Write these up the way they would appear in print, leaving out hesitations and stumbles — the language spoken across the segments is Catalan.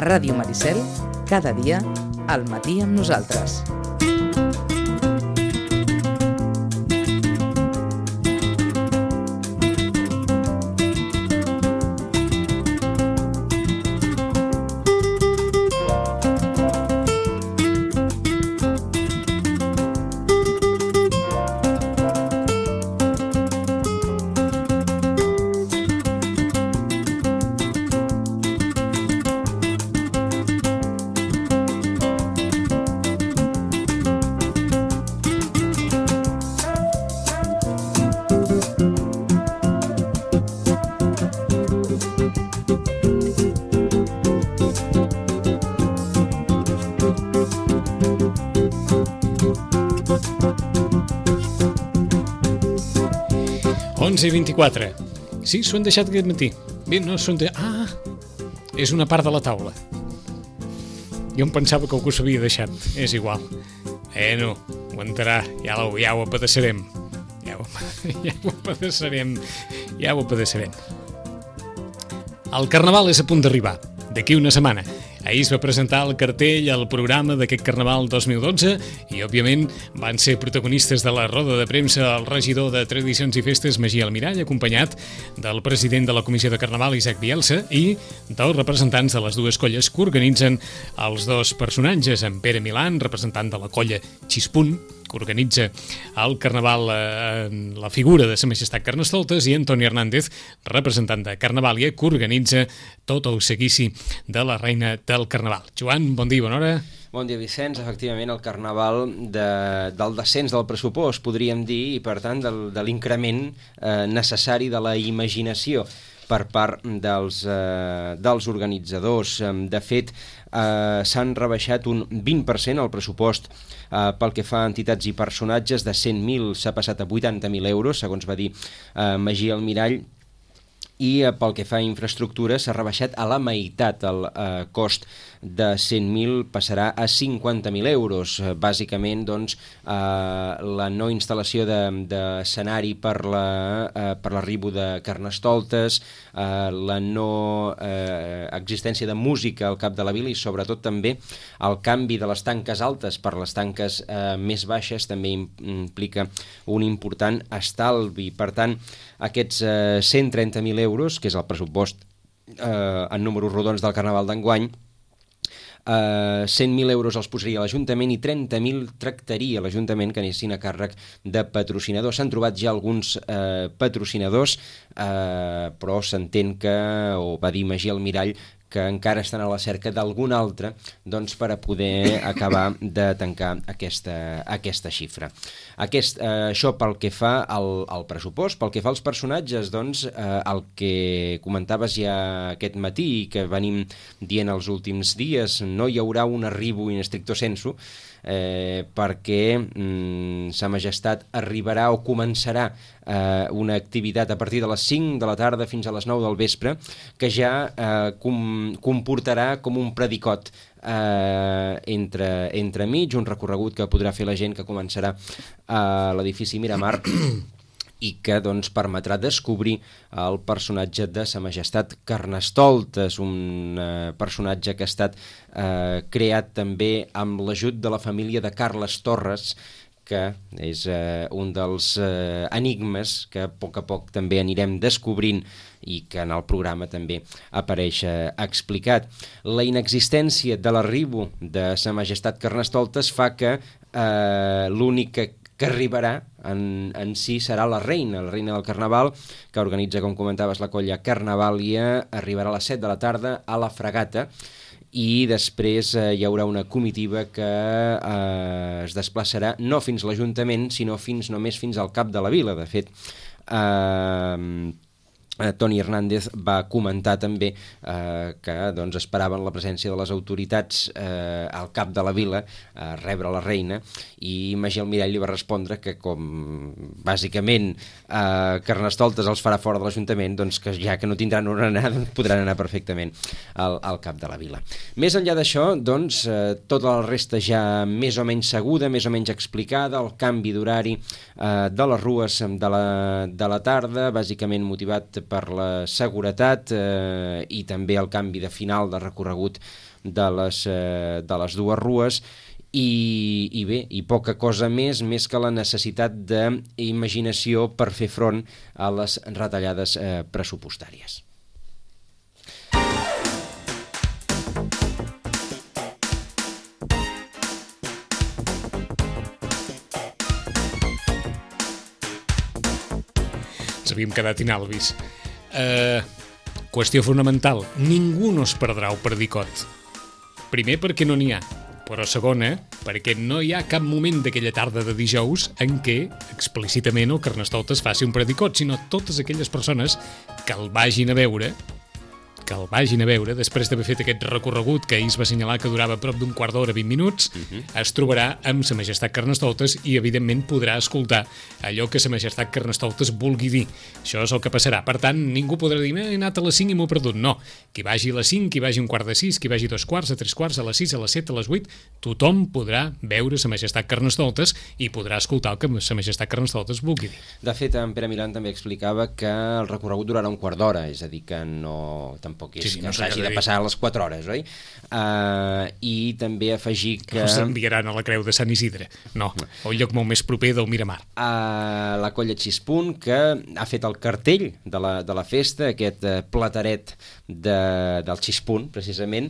Ràdio Maricel, cada dia, al matí amb nosaltres. I 24. Sí, s'ho han deixat aquest matí. Bé, no s'ho han deixat... Ah! És una part de la taula. Jo em pensava que algú s'havia deixat. És igual. No, aguantarà. Ja ho apedaçarem. Ja ho apedaçarem. El Carnaval és a punt d'arribar. D'aquí una setmana. Ahir es va presentar el cartell, el programa d'aquest Carnaval 2012 i, òbviament, van ser protagonistes de la roda de premsa el regidor de Tradicions i Festes, Magí Almirall, acompanyat del president de la Comissió de Carnaval, Isaac Bielsa, i dels representants de les dues colles que organitzen els dos personatges, en Pere Milán, representant de la colla Xispunt, que organitza el Carnaval, la figura de Sa Majestat Carnestoltes, i Antoni Hernández, representant de Carnavàlia, que organitza tot el seguici de la Reina del Carnaval. Joan, bon dia, bona hora. Bon dia, Vicenç. Efectivament, el Carnaval del descens del pressupost, podríem dir, i per tant de l'increment necessari de la imaginació per part dels organitzadors. De fet, s'han rebaixat un 20% el pressupost pel que fa a entitats i personatges. De 100.000 s'ha passat a 80.000 euros, segons va dir Magí Almirall, i pel que fa a infraestructures s'ha rebaixat a la meitat. El cost de 100.000 passarà a 50.000 euros. Bàsicament, doncs, la no instal·lació d'escenari per l'arribo de Carnestoltes, la no existència de música al cap de la vila i, sobretot, també el canvi de les tanques altes per les tanques més baixes també implica un important estalvi. Per tant, aquests 130.000 euros, que és el pressupost en números rodons del Carnaval d'enguany, 100.000 euros els posaria l'Ajuntament i 30.000 tractaria l'Ajuntament que anessin a càrrec de patrocinadors. S'han trobat ja alguns patrocinadors, però s'entén que, o va dir Magí Almirall, que encara estan a la cerca d'algun altre, doncs, per a poder acabar de tancar aquesta xifra. Això pel que fa al pressupost. Pel que fa als personatges, doncs, el que comentaves ja aquest matí i que venim dient els últims dies, no hi haurà un arribo in stricto sensu, perquè Sa Majestat arribarà o començarà una activitat a partir de les 5 de la tarda fins a les 9 del vespre, que ja comportarà com un predicot entremig, un recorregut que podrà fer la gent, que començarà a l'edifici Miramar i que, doncs, permetrà descobrir el personatge de Sa Majestat Carnestoltes, un personatge que ha estat creat també amb l'ajut de la família de Carles Torres, que és un dels enigmes que a poc també anirem descobrint i que en el programa també apareix explicat. La inexistència de l'arribo de Sa Majestat Carnestoltes fa que l'únic que arribarà en si serà la reina del Carnaval, que organitza, com comentaves, la colla Carnavàlia. Arribarà a les 7 de la tarda a la Fragata i després hi haurà una comitiva que es desplaçarà no fins a l'Ajuntament, sinó només fins al cap de la vila. De fet, Toni Hernández va comentar també que, doncs, esperaven la presència de les autoritats al cap de la vila a rebre la reina, i Magí Almirall li va respondre que, com bàsicament Carnestoltes els farà fora de l'Ajuntament, doncs que ja que no tindran on anar, doncs podran anar perfectament al cap de la vila. Més enllà d'això, doncs, tota la resta ja més o menys seguda, més o menys explicada. El canvi d'horari de les rues de la tarda, bàsicament motivat per la seguretat i també el canvi de final de recorregut de les dues rues i bé, i poca cosa més que la necessitat d'imaginació per fer front a les retallades pressupostàries. Ens havíem quedat inalvis. Qüestió fonamental, ningú no es perdrà el perdicot. Primer perquè no n'hi ha, però segona perquè no hi ha cap moment d'aquella tarda de dijous en què explícitament el Carnestoltes faci un perdicot, sinó totes aquelles persones que el vagin a veure després d'haver fet aquest recorregut que ahir es va assenyalar que durava prop d'un quart d'hora, 20 minuts, es trobarà amb Sa Majestat Carnestoltes i, evidentment, podrà escoltar allò que Sa Majestat Carnestoltes vulgui dir. Això és el que passarà. Per tant, ningú podrà dir, he anat a les 5 i m'ho he perdut. No. Qui vagi a les 5, qui vagi a un quart de 6, qui vagi a 2 quarts, a 3 quarts, a les 6, a les 7, a les 8, tothom podrà veure Sa Majestat Carnestoltes i podrà escoltar el que Sa Majestat Carnestoltes vulgui dir. De fet, en Pere Milán també explicava que el recorregut durarà un quart d'hora, és a dir, que no... tampoc és que s'hagi de passar a les 4 hores, oi? I també afegir que... No s'enviaran a la Creu de Sant Isidre, no, a un lloc molt més proper del Miramar. La Colla Xispunt, que ha fet el cartell de la festa, aquest plataret del Xispunt, precisament,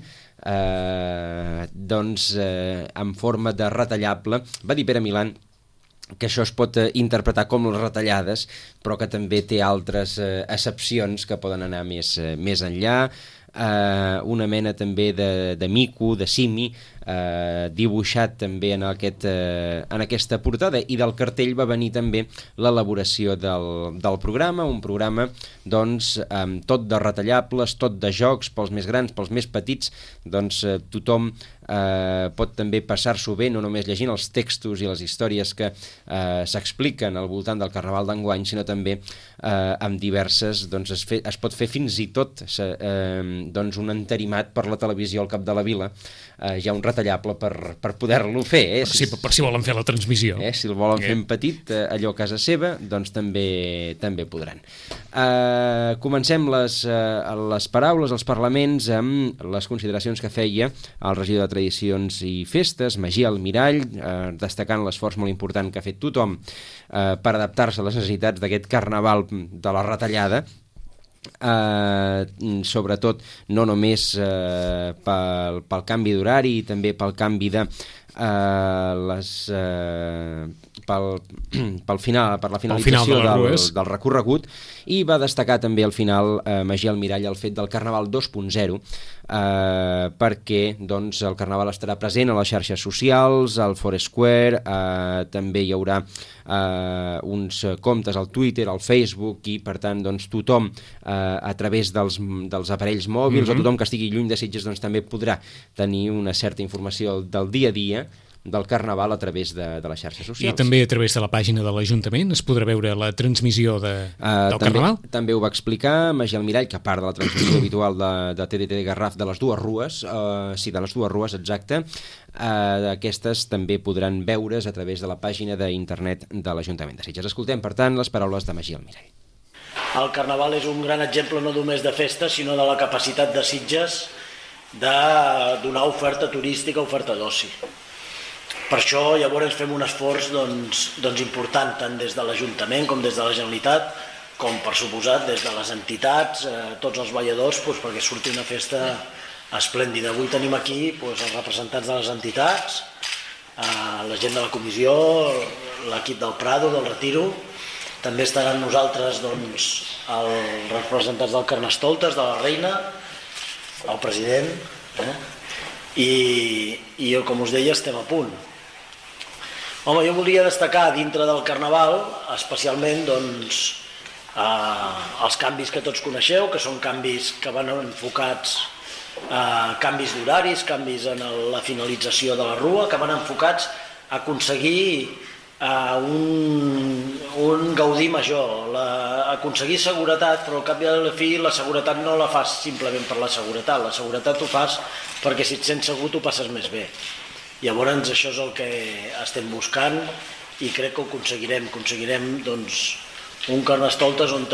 en forma de retallable. Va dir Pere Milán que això es pot interpretar com les retallades, però que també té altres accepcions que poden anar més enllà. Una mena també de mico, de simi, dibuixat també en aquesta portada, i del cartell va venir també l'elaboració del programa, un programa doncs tot de retallables, tot de jocs pels més grans, pels més petits, doncs tothom pot també passar-s'ho bé, no només llegint els textos i les històries que s'expliquen al voltant del Carnaval d'enguany, sinó també amb diverses, doncs es pot fer fins i tot doncs un entarimat per la televisió al cap de la vila, hi ha un retallable per poder-lo fer. Per si volen fer la transmissió. Si el volen fer en petit, allò a casa seva, doncs també podran. Comencem les paraules, els parlaments, amb les consideracions que feia el regidor de Tradicions i Festes, Magí Almirall, destacant l'esforç molt important que ha fet tothom per adaptar-se a les necessitats d'aquest carnaval de la retallada, sobretot no només pel canvi d'horari, també pel canvi de per la finalització del recorregut, i va destacar també al final Magí Almirall el fet del Carnaval 2.0, perquè doncs, el Carnaval estarà present a les xarxes socials, al Foursquare, també hi haurà uns comptes al Twitter, al Facebook, i per tant doncs, tothom a través dels aparells mòbils, o tothom que estigui lluny de Sitges, doncs, també podrà tenir una certa informació del dia a dia del Carnaval a través de les xarxes socials. I també a través de la pàgina de l'Ajuntament es podrà veure la transmissió del Carnaval? També ho va explicar Magí Almirall, que a part de la transmissió habitual de TDT de Garraf de les dues rues, de les dues rues, exacte, aquestes també podran veure's a través de la pàgina d'internet de l'Ajuntament de Sitges. Escoltem, per tant, les paraules de Magí Almirall. El Carnaval és un gran exemple no només de festa, sinó de la capacitat de Sitges de donar oferta turística, oferta d'oci. Per això llavors fem un esforç doncs important, tant des de l'Ajuntament com des de la Generalitat, com per suposat des de les entitats, tots els balladors, perquè surti una festa esplèndida. Avui tenim aquí els representants de les entitats, la gent de la comissió, l'equip del Prado, del Retiro, també estaran nosaltres els representants del Carnestoltes, de la Reina, el president, i com us deia estem a punt. Home, jo volia destacar dintre del Carnaval especialment els canvis que tots coneixeu, que són canvis que van enfocats a canvis d'horaris, canvis en la finalització de la rua, que van enfocats a aconseguir un gaudí major, aconseguir seguretat, però al cap i a la fi la seguretat no la fas simplement per la seguretat ho fas perquè si et sents segur t'ho passes més bé. Llavors això és el que estem buscant i crec que ho aconseguirem un Carnestoltes on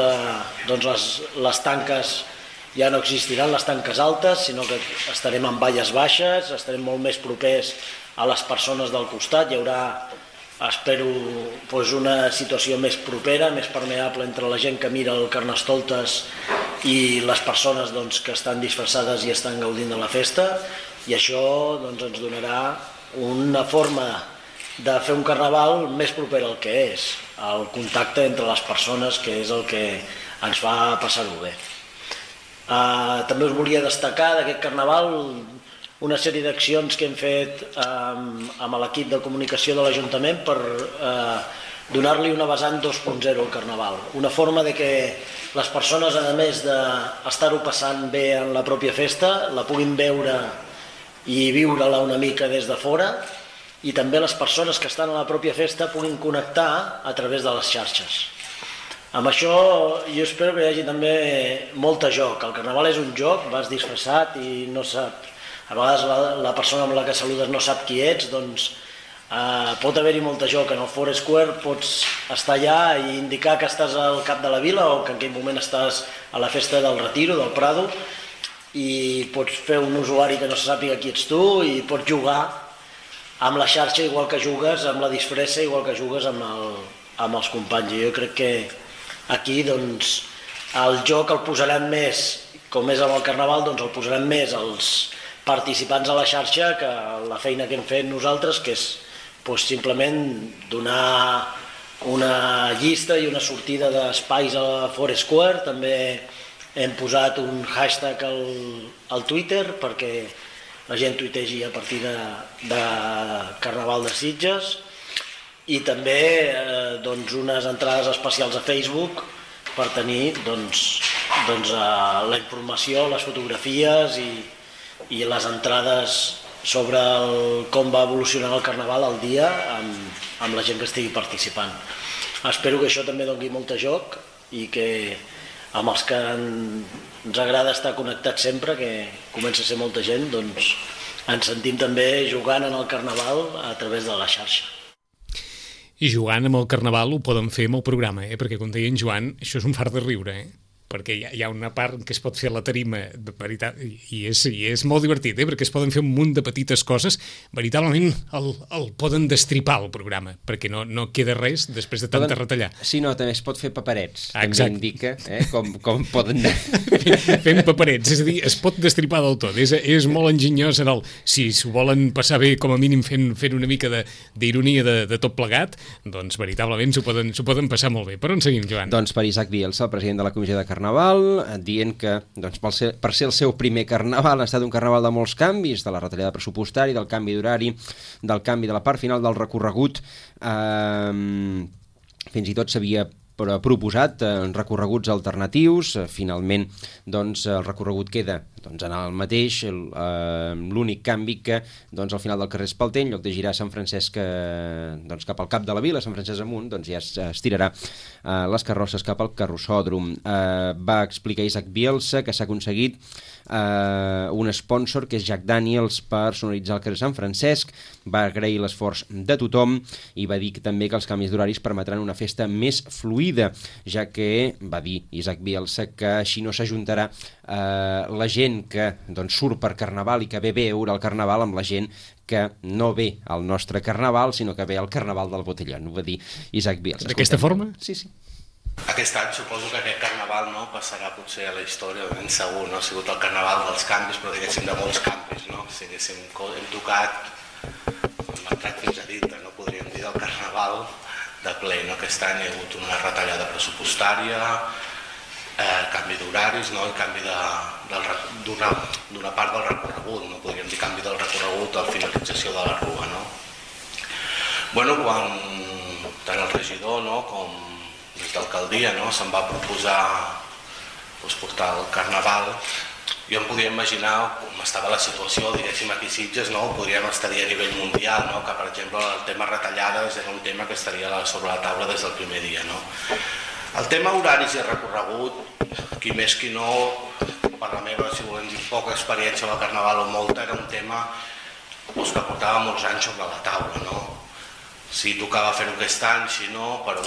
les tanques ja no existiran, les tanques altes, sinó que estarem en valles baixes, estarem molt més propers a les persones del costat, hi haurà, espero, una situació més propera, més permeable entre la gent que mira el Carnestoltes i les persones que estan disfressades i estan gaudint de la festa, i això ens donarà una forma de fer un carnaval més proper al que és, el contacte entre les persones, que és el que ens fa passar-ho bé. També us volia destacar d'aquest carnaval una sèrie d'accions que hem fet amb l'equip de comunicació de l'Ajuntament per donar-li una vessant 2.0 al carnaval. Una forma de que les persones, a més d'estar-ho passant bé en la pròpia festa, la puguin veure i viure-la una mica des de fora, i també les persones que estan a la pròpia festa puguin connectar a través de les xarxes. Amb això jo espero que hi hagi també molt joc. El carnaval és un joc, vas disfressat i no sap, a vegades la persona amb la que saludes no sap qui ets, doncs pot haver-hi molt joc. En el Foursquare pots estar allà i indicar que estàs al cap de la vila o que en aquell moment estàs a la festa del Retiro, del Prado, i pots fer un usuari que no se sàpiga qui ets tu i pots jugar amb la xarxa igual que jugues, amb la disfressa igual que jugues amb els companys. I jo crec que aquí el joc el posarem més, com és amb el carnaval, el posarem més als participants a la xarxa que la feina que hem fet nosaltres, que és simplement donar una llista i una sortida d'espais a Foursquare. També hem posat un hashtag al Twitter perquè la gent tuitegi a partir de Carnaval de Sitges, i també unes entrades especials a Facebook per tenir la informació, les fotografies i les entrades sobre com va evolucionar el Carnaval al dia amb la gent que estigui participant. Espero que això també doni molt joc i que amb els que ens agrada estar connectats sempre, que comença a ser molta gent, ens sentim també jugant en el Carnaval a través de la xarxa. I jugant amb el Carnaval ho poden fer amb el programa, perquè com deia en Joan, això és un fart de riure, perquè hi ha una part que es pot fer a la tarima de veritat, i és molt divertit, perquè es poden fer un munt de petites coses, veritablement el poden destripar el programa, perquè no queda res després de tanta retallar. Sí, no, també es pot fer paperets, també indica com poden anar. Fem paperets, és a dir, es pot destripar del tot, és molt enginyós si s'ho volen passar bé, com a mínim fent una mica d'ironia de tot plegat, doncs veritablement s'ho poden passar molt bé. Per on seguim, Joan? Doncs per Isaac Bielsa, el president de la Comissió de Carnaval, dient que per ser el seu primer carnaval ha estat un carnaval de molts canvis, de la retallada pressupostària, del canvi d'horari, del canvi de la part final del recorregut, fins i tot s'havia proposat recorreguts alternatius. Finalment el recorregut queda en el mateix, l'únic canvi que al final del carrer Espalter, en lloc de girar a Sant Francesc cap al cap de la vila, Sant Francesc amunt, ja es tirarà les carrosses cap al carrossòdrom. Va explicar Isaac Bielsa que s'ha aconseguit un sponsor que és Jack Daniels per sonoritzar el carrer Sant Francesc. Va agrair l'esforç de tothom i va dir també que els canvis d'horaris permetran una festa més fluida, ja que va dir Isaac Bielsa que així no s'ajuntarà la gent que surt per Carnaval i que ve a veure el Carnaval amb la gent que no ve al nostre Carnaval, sinó que ve al Carnaval del Botellón, ho va dir Isaac Bielsa. D'aquesta forma? Sí. Aquest any suposo que aquest Carnaval passarà potser a la història, ben segur, no ha sigut el Carnaval dels canvis, però diguéssim de molts canvis, no? Si hem tocat, hem entrat fins a dintre, no podríem dir, del Carnaval de ple, no? Aquest any hi ha hagut una retallada pressupostària, canvi d'horaris, no? I canvi d'una part del recorregut, no podríem dir canvi del recorregut a la finalització de la rua, no? Bueno, quan tant el regidor com des d'alcaldia se'n va proposar portar el Carnaval, jo em podia imaginar com estava la situació, diguéssim, aquí a Sitges, estaria a nivell mundial, que per exemple el tema retallades era un tema que estaria sobre la taula des del primer dia. El tema horaris i recorregut, qui més qui no, per la meva, si volem dir, poca experiència al Carnaval o molta, era un tema que portava molts anys sobre la taula. Si tocava fer-ho aquest any, si no, però bueno,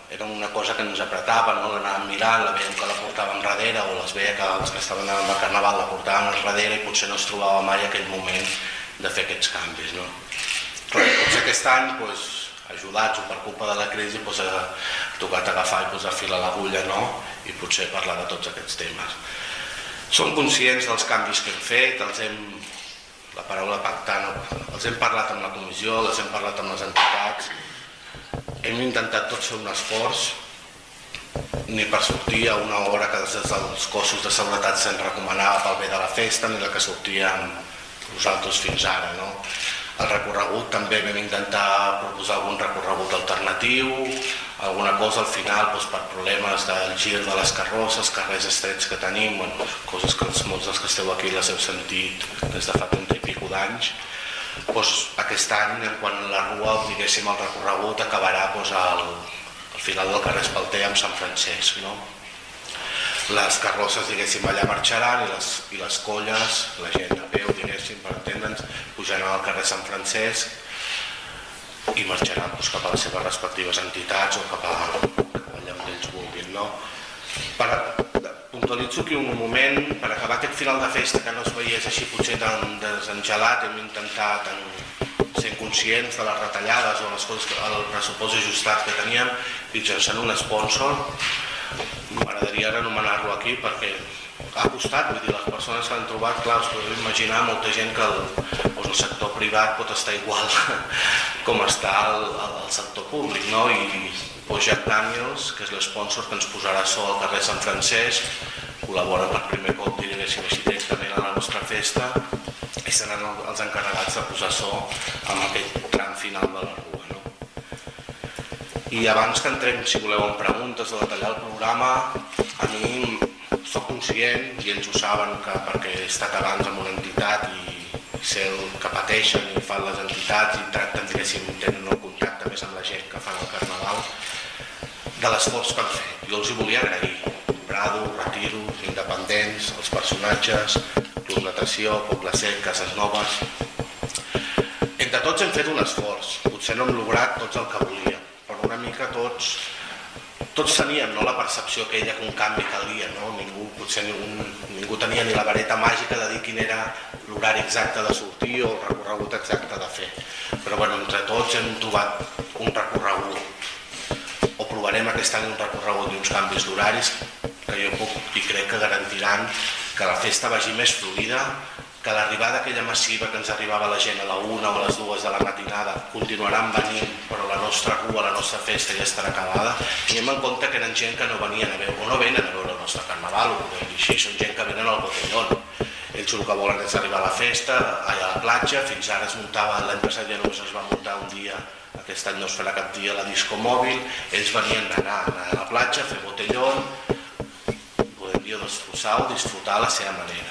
era una cosa que ens apretava, no? L'anàvem mirant, la veiem que la portàvem darrere o les veia que els que estaven al Carnaval la portaven darrere i potser no es trobava mai aquell moment de fer aquests canvis, no? Però potser aquest any, ajudats o per culpa de la crisi, ha tocat agafar i posar fil a l'agulla, no? I potser parlar de tots aquests temes. Som conscients dels canvis que hem fet, la paraula pactant, els hem parlat amb la comissió, els hem parlat amb les entitats, hem intentat tots fer un esforç, ni per sortir a una hora que des dels cossos de seguretat se'n recomanava pel bé de la festa, ni la que sortíem nosaltres fins ara, no? El recorregut també vam intentar proposar algun recorregut alternatiu, alguna cosa al final per problemes del gir de les carrosses, carrers estrets que tenim, coses que molts dels que esteu aquí les heu sentit des de fa 30 i pico d'anys. Aquest any, quan la rua, diguéssim, el recorregut acabarà al final del carrer Espalter amb Sant Francesc, no? Les carrosses, diguéssim, allà marxaran i les colles, la gent a peu, diguéssim, per entendre'ns, pujaran al carrer Sant Francesc i marxaran cap a les seves respectives entitats o cap allà on ells vulguin, no? Puntualitzo aquí un moment, per acabar aquest final de festa que no es veiés així potser tan desengelat, hem intentat, sent conscients de les retallades o les coses, el pressupost ajustat que teníem, mitjançant un sponsor. M'agradaria anomenar-lo aquí perquè ha costat, vull dir, les persones que han trobat, clar, us podeu imaginar molta gent que el sector privat pot estar igual com està el sector públic, no? I Jack Daniels, que és l'esponsor que ens posarà so al carrer Sant Francesc, col·labora per primer cop, diguéssim així, directament a la nostra festa i seran els encarregats de posar so en aquest tram final de la rua, no? I abans que entrem, si voleu, en preguntes o detallar el programa, a mi soc conscient, i ells ho saben, que perquè he estat abans amb una entitat i sé el que pateixen i fan les entitats i tracten, diguéssim, tenen un contacte més amb la gent que fan el Carnaval, de l'esforç que han fet. Jo els hi volia agrair. Prado, Retiro, Independents, els personatges, Club Natació, Poble Sec, Cases Noves. Entre tots hem fet un esforç. Potser no hem lograt tots el que volíem, però una mica tots teníem, no, la percepció aquella que un canvi calia, no? Ningú tenia ni la vareta màgica de dir quin era l'horari exacte de sortir o el recorregut exacte de fer. Però bueno, entre tots hem trobat un recorregut, o provarem aquest any un recorregut i uns canvis d'horaris que jo puc i crec que garantiran que la festa vagi més fluida, que l'arribada aquella massiva que ens arribava la gent a la 1 o a les 2 de la matinada continuaran venint, però la nostra rua, la nostra festa ja estarà acabada. Tenim en compte que eren gent que no venien a veure, o no venen a veure el nostre Carnaval, ho podem dir així, són gent que venen al botellón. Ells el que volen és arribar a la festa, allà a la platja, fins ara es muntava, l'any passat ja només es va muntar un dia, aquest any no es farà cap dia la disco mòbil, ells venien a anar a la platja, a fer botellón, podem dir, destrossar o disfrutar a la seva manera.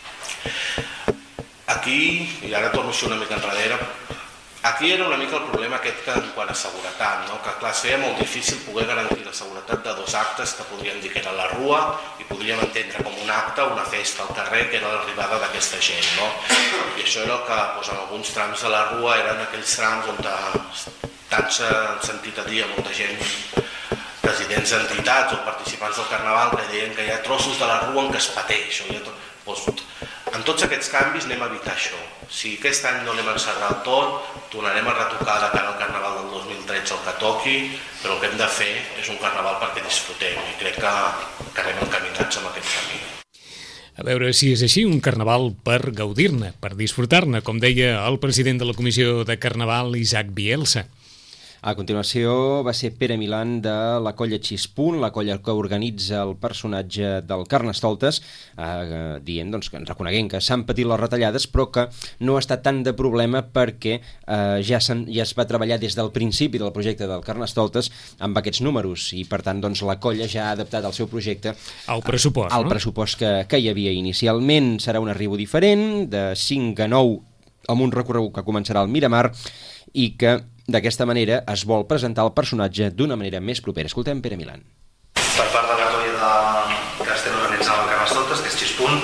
Aquí, i ara torno a ser una mica enrere, aquí era una mica el problema aquest que en quant a seguretat, no? Que clar, es feia molt difícil poder garantir la seguretat de dos actes que podríem dir que era la rua i podríem entendre com un acte, una festa al carrer, que era l'arribada d'aquesta gent, no? I això era el que en alguns trams de la rua eren aquells trams on tant s'han sentit a dir a molta gent, presidents d'entitats o participants del Carnaval, que deien que hi ha trossos de la rua en què es pateix. En tots aquests canvis anem a evitar això. Si aquest any no anem a encerrar el tot, tornarem a retocar de cara al Carnaval del 2013 el que toqui, però el que hem de fer és un Carnaval perquè disfrutem i crec que anem encaminats amb aquest camí. A veure si és així, un Carnaval per gaudir-ne, per disfrutar-ne, com deia el president de la Comissió de Carnaval, Isaac Bielsa. A continuació va ser Pere Milán de la colla Xispunt, la colla que organitza el personatge del Carnestoltes, dient doncs, que reconeguent que s'han patit les retallades, però que no ha estat tant de problema perquè ja es va treballar des del principi del projecte del Carnestoltes amb aquests números i per tant doncs, la colla ja ha adaptat el seu projecte al pressupost, al pressupost que hi havia inicialment. Serà un arribo diferent, de 5 a 9, amb un recorregut que començarà al Miramar i que d'aquesta manera es vol presentar el personatge d'una manera més propera. Escoltem Pere Milán. Per part de la colla que estem organitzant el Carnestoltes, que és Xispunt,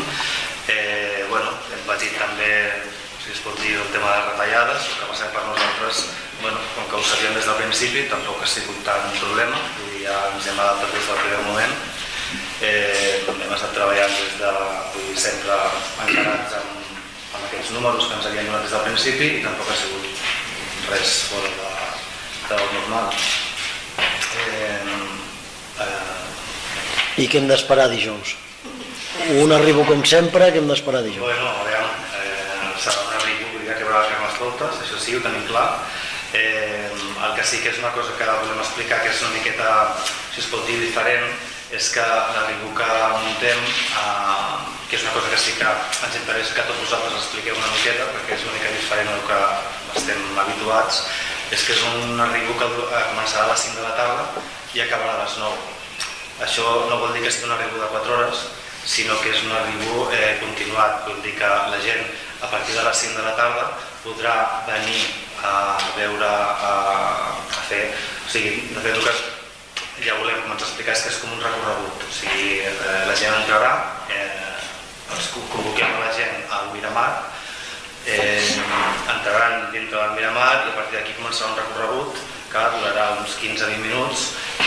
hem patit també, si es pot dir, el tema de retallades. El que passa per nosaltres com que ho sabíem des del principi, tampoc ha sigut tant un problema, vull dir, ja ens hem adaptat des del primer moment. Hem estat treballant sempre encarats amb aquests números que ens havien donat des del principi i tampoc ha sigut res fora del normal. I què hem d'esperar dijous? Un arribo com sempre, què hem d'esperar dijous? Bueno, a veure, serà un arribo, vull dir que hi haurà Carnestoltes, això sí, ho tenim clar. El que sí que és una cosa que volem explicar, que és una miqueta, si es pot dir, diferent, és que l'arribo que muntem, que és una cosa que sí que ens interessa que tots vosaltres expliqueu una miqueta, perquè és una mica diferent del que estem habituats, és que és un arribo que començarà a les 5 de la tarda i acabarà a les 9. Això no vol dir que sigui un arribo de 4 hores, sinó que és un arribo continuat, vol dir que la gent a partir de les 5 de la tarda podrà venir a veure, a fer, o sigui, de fet el que ja volem començar a explicar és que és com un recorregut, o sigui, la gent entrarà, convoquem a la gent al Miramar, entraran dintre del Miramar i a partir d'aquí començarà un recorregut que durarà uns 15-20 minuts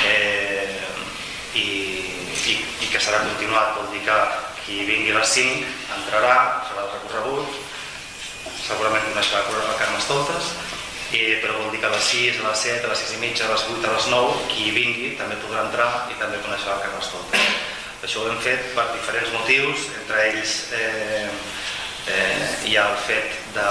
i que serà continuat, vol dir que qui vingui a les 5 entrarà, serà el recorregut, segurament coneixerà el Carnestoltes, però vol dir que a les 6, a les 7, a les 6 i mitja, a les 8, a les 9, qui vingui també podrà entrar i també coneixerà el Carnestoltes. Això ho hem fet per diferents motius, entre ells hi ha el fet de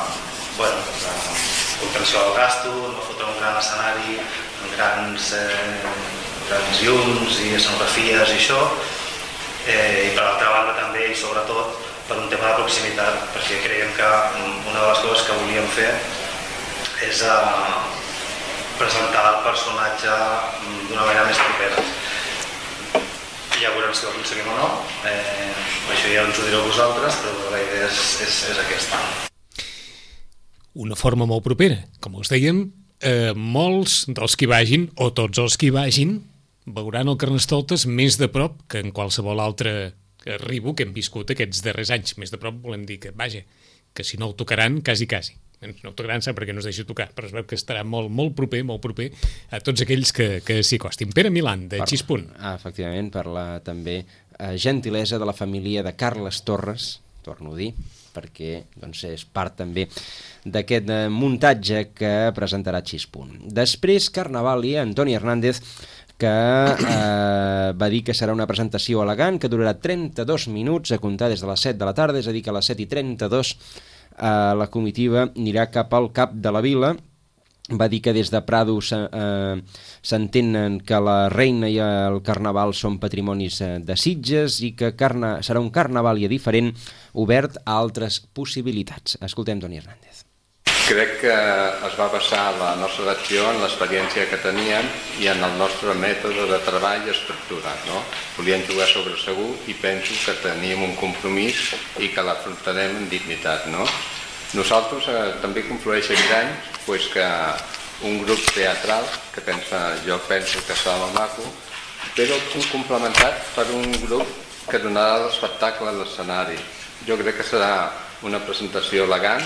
contenció del gasto, no fotre un gran escenari amb grans llums i escenografies i això, i per l'altra banda també i sobretot per un tema de proximitat, perquè creiem que una de les coses que volíem fer és presentar el personatge d'una manera més propera. Ja veurem si ho aconseguim o no, això ja ens ho direu vosaltres, però la idea és aquesta. Una forma molt propera, com us dèiem, molts dels que hi vagin, o tots els que hi vagin, veuran el Carnestoltes més de prop que en qualsevol altre arribo que hem viscut aquests darrers anys. Més de prop volem dir que, vaja, que si no el tocaran, quasi. No el tocaran, sap perquè no es deixa tocar, però es veu que estarà molt proper a tots aquells que s'hi acostin. Pere Milán, de Xispunt. Efectivament, per la també gentilesa de la família de Carles Torres, torno a dir, perquè doncs, és part també d'aquest muntatge que presentarà Xispunt. Després, Carnavalia, Antoni Hernández, que va dir que serà una presentació elegant, que durarà 32 minuts a comptar des de les 7 de la tarda, és a dir que a les 7:32 la comitiva anirà cap al cap de la vila. Va dir que des de Prado s'entenen que la reina i el carnaval són patrimonis de Sitges i que serà un carnavalia diferent, obert a altres possibilitats. Escoltem Toni Hernández. Crec que es va basar la nostra acció en l'experiència que teníem i en el nostre mètode de treball i estructura. No? Volíem jugar sobre segur i penso que teníem un compromís i que l'afrontarem amb dignitat. No? Nosaltres també conflueix aquests anys pues, que un grup teatral, que jo penso que serà molt maco, però complementat per un grup que donarà l'espectacle a l'escenari. Jo crec que serà una presentació elegant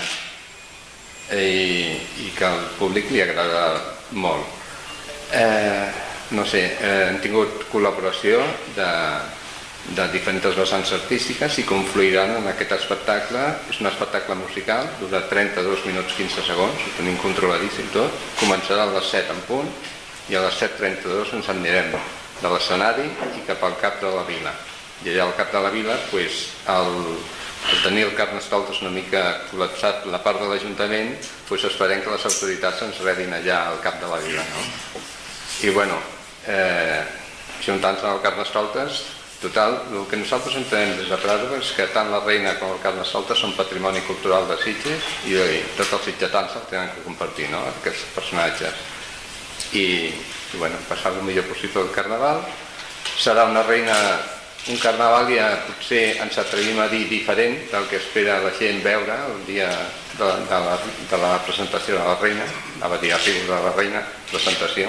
i que al públic li agrada molt. No sé, hem tingut col·laboració de diferents vessants artístiques i confluiran en aquest espectacle. És un espectacle musical, dura 32 minuts 15 segons, ho tenim controladíssim tot. Començarà a les 7 en punt i a les 7:32 ens en anirem de l'escenari i cap al cap de la vila. I allà al cap de la vila, pues, al tenir el Carnestoltes una mica col·lapsat la part de l'Ajuntament, pues esperem que les autoritats ens rebin allà al cap de la vila. No? I bueno, juntant-se al Carnestoltes, total, el que nosaltres entenem des de Prado és que tant la reina com el Carnestoltes són patrimoni cultural de Sitges i tots els sitgetans el tenen que compartir, no? Aquests personatges. I bueno, passar el millor possible el Carnaval. Serà una reina, un Carnaval ja potser ens atrevim a dir diferent del que espera la gent veure el dia de la presentació de la reina, anava a dir arribo de la reina, presentació,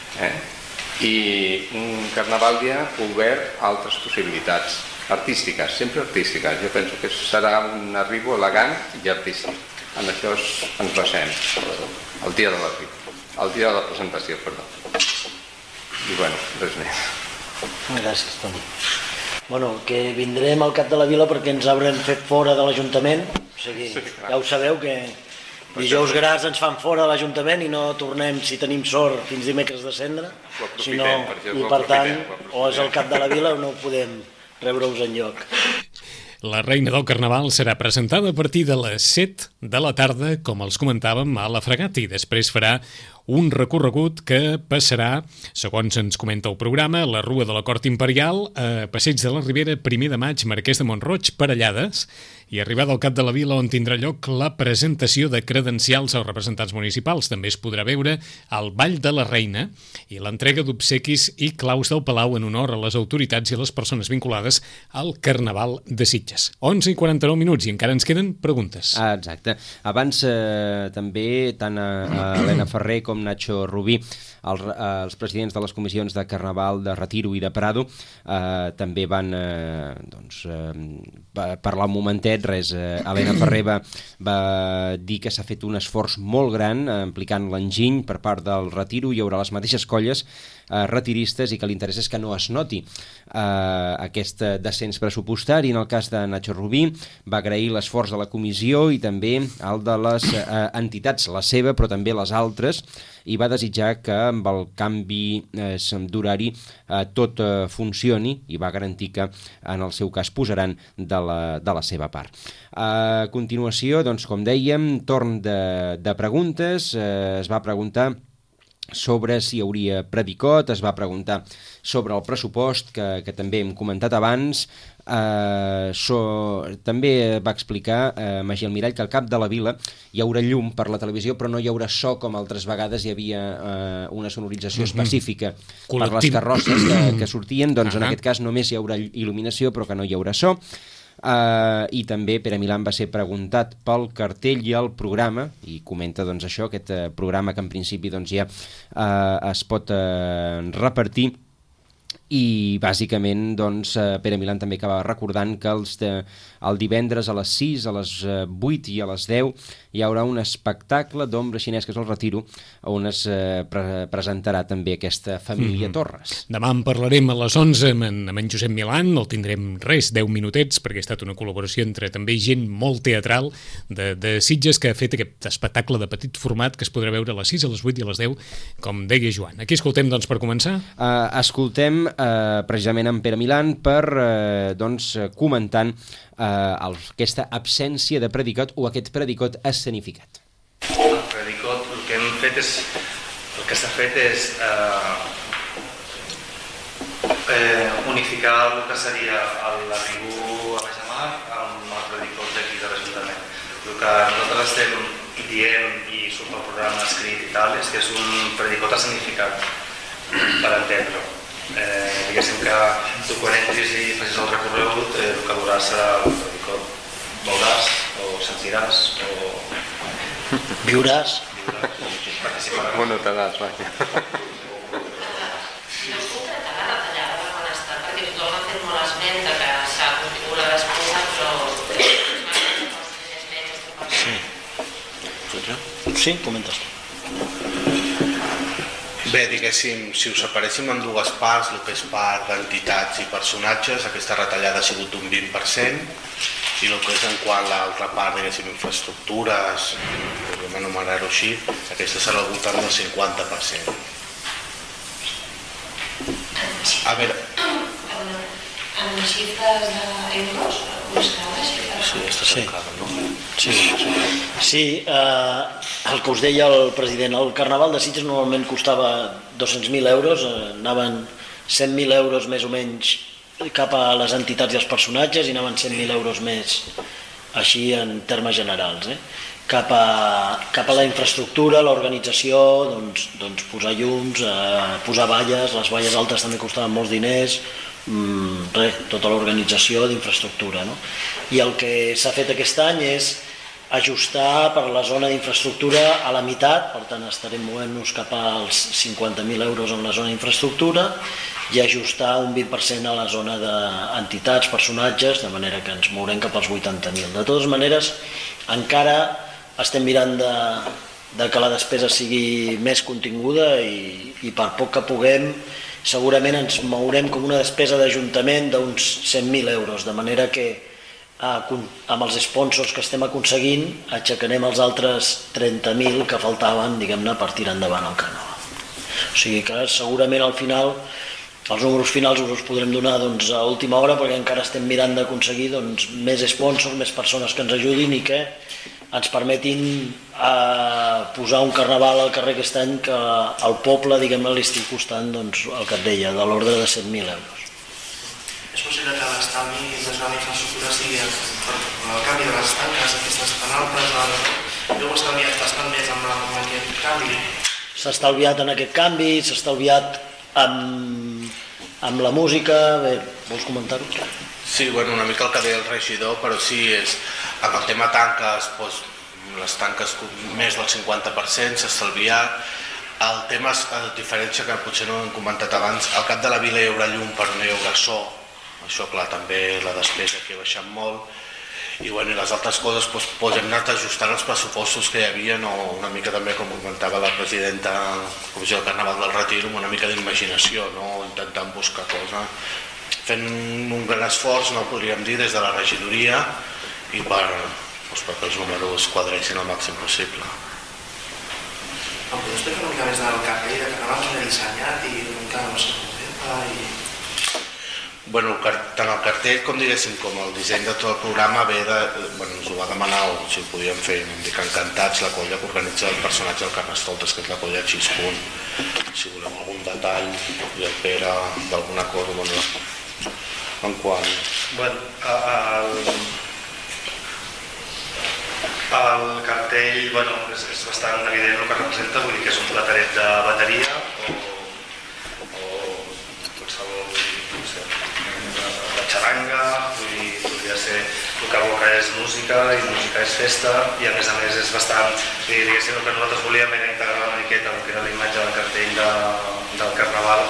i un Carnaval ja obert a altres possibilitats artístiques, sempre artístiques. Jo penso que serà un arribo elegant i artístic. en això ens basem, el dia de la presentació, perdó. I bueno, res més. Gràcies, Toni. Bueno, que vindrem al Cap de la Vila perquè ens haurem fet fora de l'Ajuntament, o sigui, ja ho sabeu que dijous gras ens fan fora de l'Ajuntament i no tornem, si tenim sort, fins dimecres de cendre, i per tant, o és el Cap de la Vila o no podem rebre-us enlloc. La Reina del Carnaval serà presentada a partir de les 7 de la tarda, com els comentàvem, a la Fragata, i després farà un recorregut que passarà, segons ens comenta el programa, a la Rua de la Cort Imperial, a Passeig de la Ribera, 1 de maig, Marquès de Mont-roig, Parellades, i arribada al Cap de la Vila, on tindrà lloc la presentació de credencials als representants municipals. També es podrà veure el Ball de la Reina i l'entrega d'obsequis i claus del Palau en honor a les autoritats i a les persones vinculades al Carnaval de Sitges. 11:49 minuts i encara ens queden preguntes. Exacte. Abans també tant a Helena Ferrer com Nacho Rubí, els presidents de les comissions de Carnaval, de Retiro i de Prado, també van parlar un momentet. Helena Ferrer va dir que s'ha fet un esforç molt gran implicant l'enginy per part del Retiro. Hi haurà les mateixes colles retiristes i que l'interès és que no es noti aquest descens pressupostari. En el cas de Nacho Rubí va agrair l'esforç de la comissió i també el de les entitats, la seva però també les altres, i va desitjar que amb el canvi d'horari tot funcioni, i va garantir que en el seu cas posaran de la seva part. A continuació, doncs, com dèiem, torn de preguntes. Es va preguntar sobre si hi hauria predicot, es va preguntar sobre el pressupost, que també hem comentat abans. També va explicar Magí Almirall que al Cap de la Vila hi haurà llum per la televisió, però no hi haurà so com altres vegades hi havia una sonorització específica per les carrosses que sortien. Doncs en aquest cas només hi haurà il·luminació, però que no hi haurà so. I també Pere Milán va ser preguntat pel cartell i el programa, i comenta doncs això, aquest programa que en principi doncs ja es pot repartir. I bàsicament doncs, Pere Milán també acaba recordant que el divendres a les 6, a les 8 i a les 10 hi haurà un espectacle d'ombra xinès, que és el Retiro, on es presentarà també aquesta família Torres. Demà en parlarem a les 11 amb en Josep Milán, el tindrem 10 minutets, perquè ha estat una col·laboració entre també gent molt teatral de Sitges, que ha fet aquest espectacle de petit format que es podrà veure a les 6, a les 8 i a les 10, com deia Joan. Aquí escoltem, doncs, per començar? Escoltem precisament en Pere Milán comentant aquesta absència de predicat o aquest predicot escenificat. El predicot, el que s'ha fet és unificar el que seria l'arribó a Baixamar amb el predicot d'aquí de l'Ajuntament. El que nosaltres estem dient i surt al programa escrit i tal és que és un predicot escenificat, per entendre-ho. Diguéssim que tu quan entris i facis el recorregut, el que veuràs serà el predicot. Veuràs o sentiràs o... Viuràs. O notaràs, vaja. No es concreta la retallada per on està, perquè tothom ha fet molt esment que s'ha contingut la despesa, però... Sí, comentes tu. Bé, diguéssim, si ho separéssim en dues parts, el que és part d'entitats i personatges, aquesta retallada ha sigut un 20%, i el que és en quant a l'altra part, diguéssim, infraestructures, podem anomenar-ho així, aquesta serà al voltant del 50%. A veure... En xifres d'euros? Sí. Sí, el que us deia el president, el Carnaval de Sitges normalment costava 200.000 euros, anaven 100.000 euros més o menys cap a les entitats i els personatges i anaven 100.000 euros més així en termes generals. Cap a la infraestructura, l'organització, doncs posar llums, posar valles, les valles altes també costaven molts diners, tota l'organització d'infraestructura. I el que s'ha fet aquest any és ajustar per la zona d'infraestructura a la meitat, per tant estarem movent-nos cap als 50.000 euros en la zona d'infraestructura i ajustar un 20% a la zona d'entitats, personatges, de manera que ens mourem cap als 80.000. De totes maneres, encara estem mirant de que la despesa sigui més continguda i per poc que puguem segurament ens mourem com una despesa d'Ajuntament d'uns 100.000 euros, de manera que amb els sponsors que estem aconseguint aixecarem els altres 30.000 que faltaven, diguem-ne, per tirar endavant el Carnaval. O sigui que segurament al final els números finals us els podrem donar a última hora, perquè encara estem mirant d'aconseguir més sponsors, més persones que ens ajudin i que ens permetin posar un carnaval al carrer aquest any que al poble, diguem-ne, li estigui costant el que et deia, de l'ordre de 100.000 euros. És possible que l'estalvi més gran infraestructura sigui el canvi de les tanques, aquestes tan altes, heu estalviat bastant més amb aquest canvi? S'ha estalviat en aquest canvi, s'ha estalviat amb la música. Bé, vols comentar-ho? Sí, una mica el que deia el regidor, però sí, amb el tema tanques, les tanques més del 50% s'ha estalviat. El tema, a diferència que potser no hem comentat abans, al cap de la vila hi haurà llum però no hi haurà so. Això, clar, també la despesa que ha baixat molt. I les altres coses hem anat ajustant els pressupostos que hi havia, una mica també, com comentava la presidenta de la Comissió del Carnaval del Retir, amb una mica d'imaginació, intentant buscar coses, fent un gran esforç, podríem dir, des de la regidoria i perquè els números quadressin el màxim possible. Em podeu explicar una mica més del cartell de Carnaval que l'he dissenyat i una mica no sé com tant el cartell com diguéssim com el disseny de tot el programa ve ens ho va demanar o si ho podíem fer, em dic encantats, la colla que organitza el personatge del Carnestoltes, que és la colla Xispunt. Si volem algun detall, i el Pere, d'alguna cosa, en quant? El cartell és bastant evident el que representa, vull dir que és un plataret de bateria o qualsevol de xaranga, podria ser el que evoca és música i música és festa i a més és bastant, diguéssim, el que nosaltres volíem era integrar una miqueta el que era la imatge del cartell del Carnaval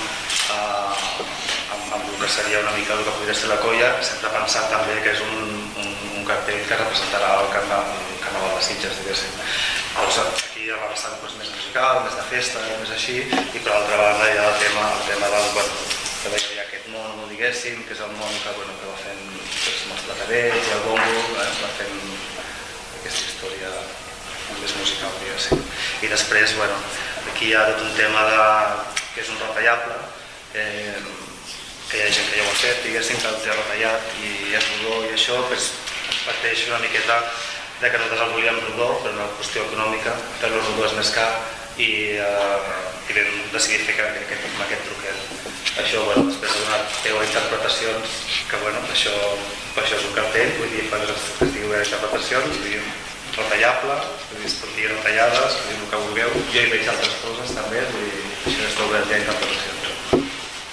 amb el que seria una mica el que podria ser la colla, sempre pensant també que és un cartell que representarà el Carnaval de Sitges, diguéssim. Aquí hi ha la vessant més musical, més de festa, més així, i per l'altra banda hi ha el tema del que veia aquest món, diguéssim, que és el món que va fent amb els platarets i el bombo, va fent aquesta història més musical, diguéssim. I després, aquí hi ha tot un tema que és un retallable, que hi ha gent que ja ho ha fet, diguéssim, que el té retallat i és rodó i això, parteix una miqueta que nosaltres el volíem rodó, per una qüestió econòmica, fer-lo rodó és més car i vam decidir fer aquest truquet. Això, després de donar 10 interpretacions, que això és un cartell, vull dir, fa que es digui interpretacions, retallable, es pot dir retallades, el que vulgueu. Jo hi veig altres coses també, vull dir, això està obert a interpretacions.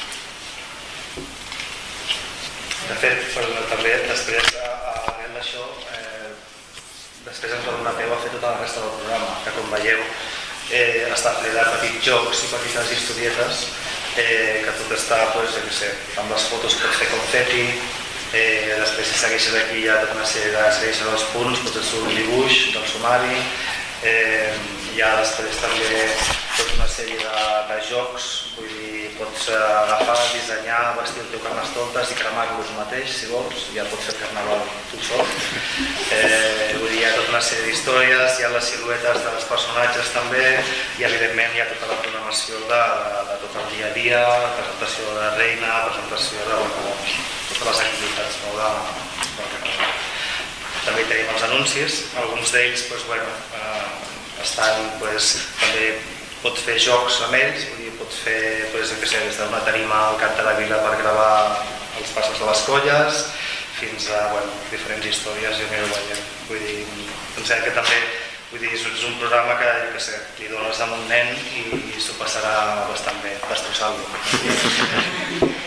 De fet, també després, arrel d'això, després ens va donar peu a fer tota la resta del programa, que com veieu està ple de petits jocs i petites historietes, que tot està, amb les fotos pots fer confeti, després si segueixes aquí hi ha tota una sèrie de segueixes els punts, pots fer un dibuix del sumari, hi ha després també tota una sèrie de jocs, vull dir, pots agafar, dissenyar, vestir el teu Carnestoltes i cremar-lo tu mateix, si vols, ja pots fer el carnaval tu sol. Vull dir, hi ha tota una sèrie d'històries, hi ha les siluetes dels personatges també, i evidentment hi ha tota la programació de tot el dia a dia, presentació de reina, presentació de totes les activitats del carnaval. També tenim els anuncis, alguns d'ells estan, també pots fer jocs amb ells, pots fer des d'una tarima al cap de la vila per gravar els passos de les colles fins a diferents històries i aneu veient. Vull dir, pensem que també és un programa que li dones a un nen i s'ho passarà bastant bé, destrossant-lo.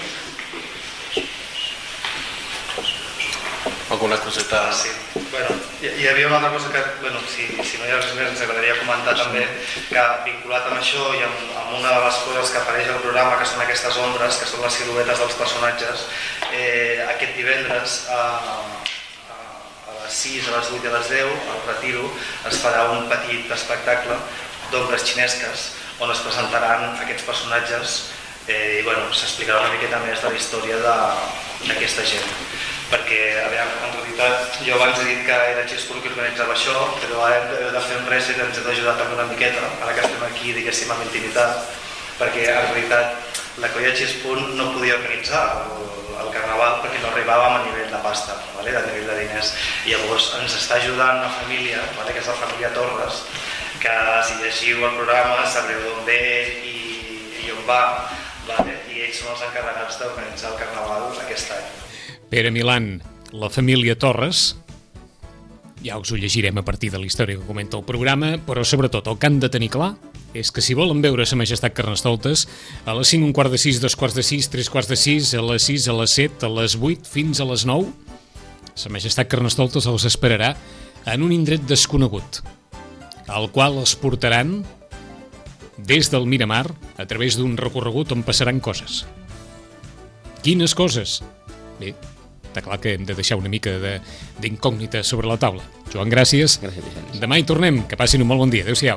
Alguna coseta? Sí. Hi havia una altra cosa que, si no hi ha res més, ens agradaria comentar també, que vinculat amb això i amb una de les coses que apareix al programa, que són aquestes ombres, que són les siluetes dels personatges, aquest divendres a les 6, a les 8 i a les 10, al Retiro, es farà un petit espectacle d'ombres xinesques on es presentaran aquests personatges i s'explicarà una miqueta més de la història d'aquesta gent. Perquè, a veure, en realitat, jo abans he dit que era Xispun que organitzava això, però ara hem de fer un reset, ens hem d'ajudar també una miqueta, ara que estem aquí, diguéssim, amb intimitat, perquè en realitat la colla Xispun no podia organitzar el carnaval perquè no arribàvem a nivell de pasta, a nivell de diners. I llavors ens està ajudant una família, que és la família Torres, que si llegiu el programa sabreu d'on ve i on va, i ells són els encarregats d'organitzar el carnaval aquest any. Pere Milán, la família Torres, ja us ho llegirem a partir de la història que comenta el programa, però sobretot el que han de tenir clar és que si volen veure Sa Majestat Carnestoltes, a les 5, 5:15, 2:15, 3:15, a les 6, a les 7, a les 8, fins a les 9, Sa Majestat Carnestoltes els esperarà en un indret desconegut, al qual els portaran des del Miramar a través d'un recorregut on passaran coses. Quines coses? Bé, està clar que hem de deixar una mica d'incògnita sobre la taula. Joan, gràcies. Gràcies, Vicenç. Demà hi tornem. Que passin un molt bon dia. Adéu-siau.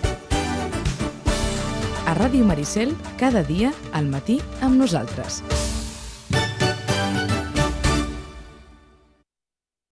A Ràdio Maricel, cada dia al matí amb nosaltres.